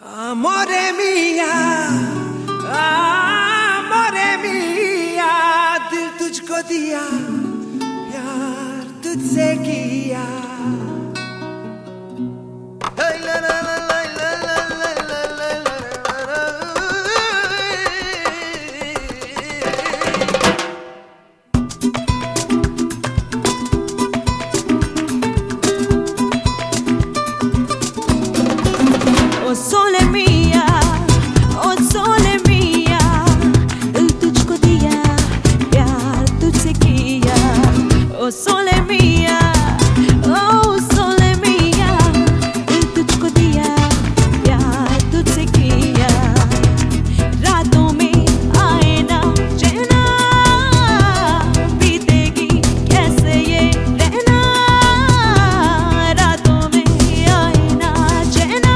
मोरे मिया दिल तुझको दिया, प्यार तुझसे किया। O sole mia, o sole mia, दिल तुझको दिया, प्यार तुझसे किया। O sole mia, o sole mia, दिल तुझको दिया, प्यार तुझसे किया। रातों में आए ना चैना, बीतेगी कैसे ये रहना। रातों में आए ना चैना,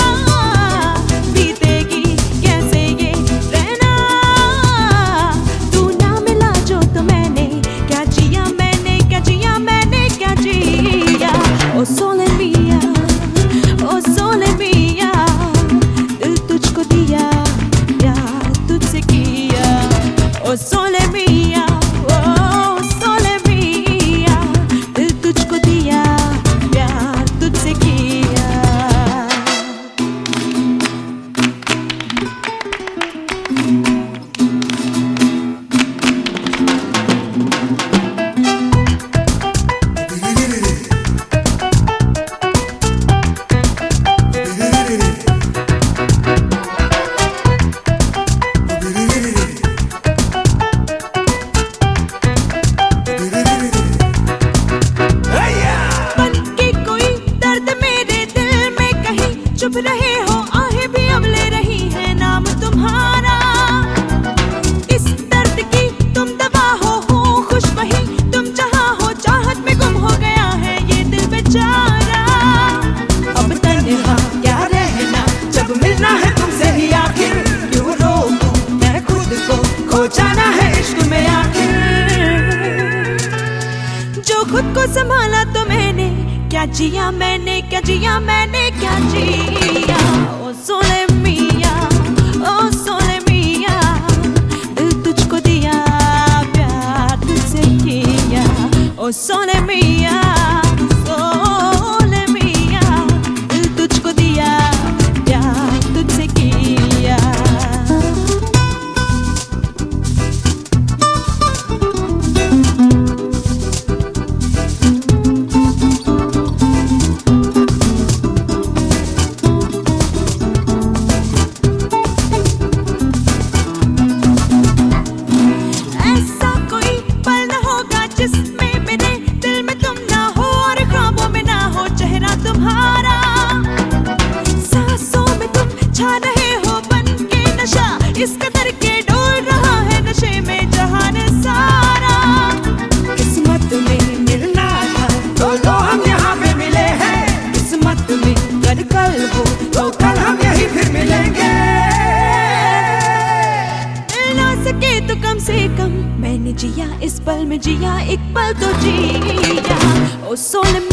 बीतेगी कैसे ये रहना। तू ना मिला जो तो मैंने क्या जिया, मैंने क्या जिया, मैंने क्या जिया। ओ सोले मिया, ओ सोले मिया, दिल तुझको दिया, प्यार तुझसे किया। ओ सोले मिया, ओ सोले मिया, दिल तुझको दिया, प्यार तुझसे किया। चुप रहे हो आहें भी अब ले रही है नाम तुम्हारा। इस दर्द की तुम दवा हो खुश वही तुम जहां हो, चाहत में गुम हो गया है ये दिल बेचारा। अब तन्हा क्या रहना, जब मिलना है तुमसे ही आखिर। क्यों रोकूं मैं खुद को, खो जाना है इश्क में आखिर। जो खुद को संभाला तो मैंने क्या जिया, मैंने क्या जिया, मैंने क्या जिया। ओ सोले मिया, ओ सोले मिया, दिल तुझको दिया, प्यार तुझसे किया। ओ सोले मिया, सोले मिया, दिल तुझको दिया, प्यार तुझसे किया। जिसमें मेरे दिल में तुम ना हो और ख्वाबों में ना हो चेहरा तुम्हारा। सांसों में तुम छा रहे हो बन के नशा, इस कदर के डोल रहा है नशे में जहान सारा। किस्मत में मिलना था तो लो हम यहाँ पे मिले हैं। किस्मत में अगर कल हो तो कल हम यहीं फिर मिलेंगे। मिल ना सके तो कम से कम मैंने जिया, इस पल में जिया, एक पल तो जिया। ओ सोले